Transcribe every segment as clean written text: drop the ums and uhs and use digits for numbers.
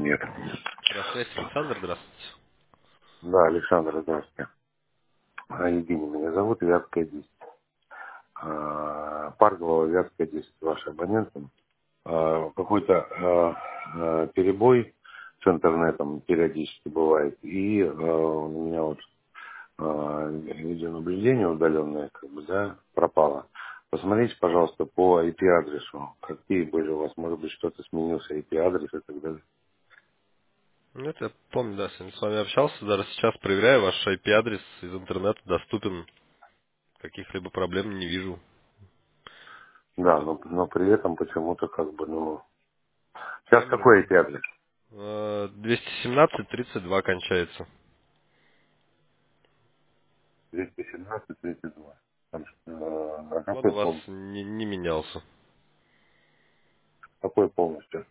нет. Здравствуйте, Александр, здравствуйте. Да, Александр, здравствуйте. Евгений меня зовут, Вятская 10. Паркового Вятская 10, ваш абонент. Какой-то перебой с интернетом периодически бывает. И у меня вот видеонаблюдение удаленное, как бы, да, пропало. Посмотрите, пожалуйста, по IP-адресу. Какие были у вас, может быть, что-то сменился IP-адрес и так далее. Ну, это я помню, да, сегодня с вами общался, даже сейчас проверяю, ваш IP-адрес из интернета доступен, каких-либо проблем не вижу. Да, но при этом почему-то как бы, Сейчас Номер какой IP-адрес? 217-32 кончается. 217-32. Он у Какой вас полностью? не менялся. Какой полностью?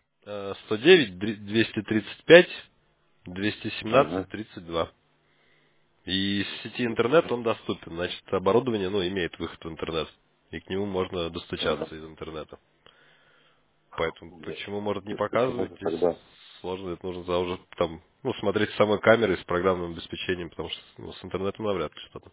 109-235, Угу. 217-32. И с сети интернет он доступен, значит, оборудование, имеет выход в интернет. И к нему можно Ага. достучаться из интернета. Поэтому Да. почему, может, не То есть показывать, почему-то здесь тогда. сложно, это нужно уже там, смотреть с самой камерой, с программным обеспечением, потому что с интернетом навряд ли что-то.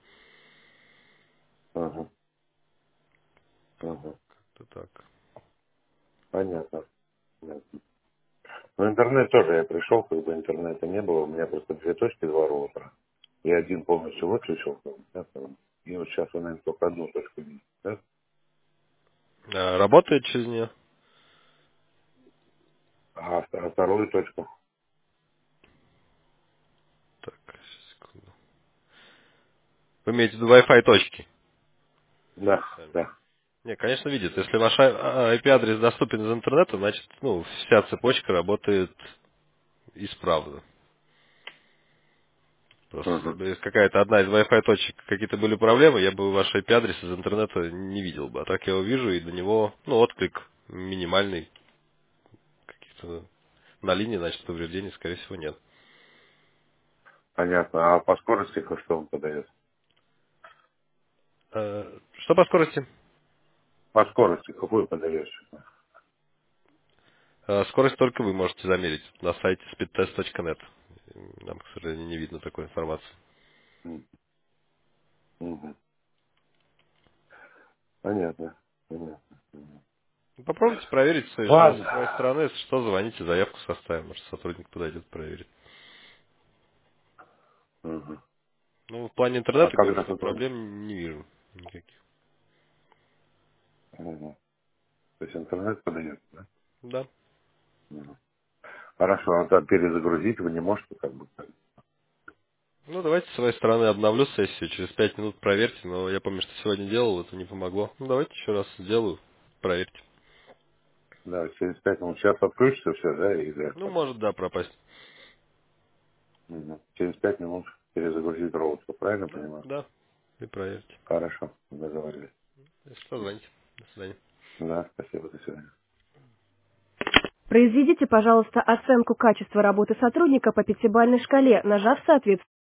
Ага. Ага. Это так. Понятно. Понятно. Но интернет тоже я пришел, как бы интернета не было. У меня просто две точки, два роутера. И один полностью выключил. Как бы, да, там. И вот сейчас он, наверное, только одну точку видит. Да? Работает через нее? А вторую точку? Так, секунду. Вы имеете в виду Wi-Fi точки? Да, Сами. да. Не, конечно, видит. Если ваш IP-адрес доступен из интернета, значит, вся цепочка работает исправно. Просто если Угу. бы какая-то одна из Wi-Fi точек какие-то были проблемы, я бы ваш IP-адрес из интернета не видел бы. А так я его вижу, и до него, отклик минимальный. Каких-то на линии, значит, повреждений, скорее всего, нет. Понятно. А по скорости что он подает? Что по скорости? По скорости какую подаешь? Скорость только вы можете замерить на сайте speedtest.net. Нам, к сожалению, не видно такой информации. Угу. Понятно. Понятно. Попробуйте проверить со своей Ладно. стороны. Если что, звоните, заявку составим. Может, сотрудник подойдет, проверит. Угу. В плане А интернета, говорю, когда что сотрудник? проблем не вижу никаких. Угу. То есть интернет подает, да? Да. Угу. Хорошо, а там перезагрузить вы не можете, как бы. Давайте с своей стороны обновлю сессию. Через 5 минут проверьте. Но я помню, что сегодня делал, это не помогло. Давайте еще раз сделаю. Проверьте. Да, через 5 минут. Сейчас отключится все, да, и да. Может, да, пропасть. Угу. Через 5 минут перезагрузить роутер, правильно Да, понимаю? да. И проверьте. Хорошо, договорились. Если что, звоните. До свидания. Да, спасибо, до свидания. Произведите, пожалуйста, оценку качества работы сотрудника по пятибалльной шкале, нажав соответствующий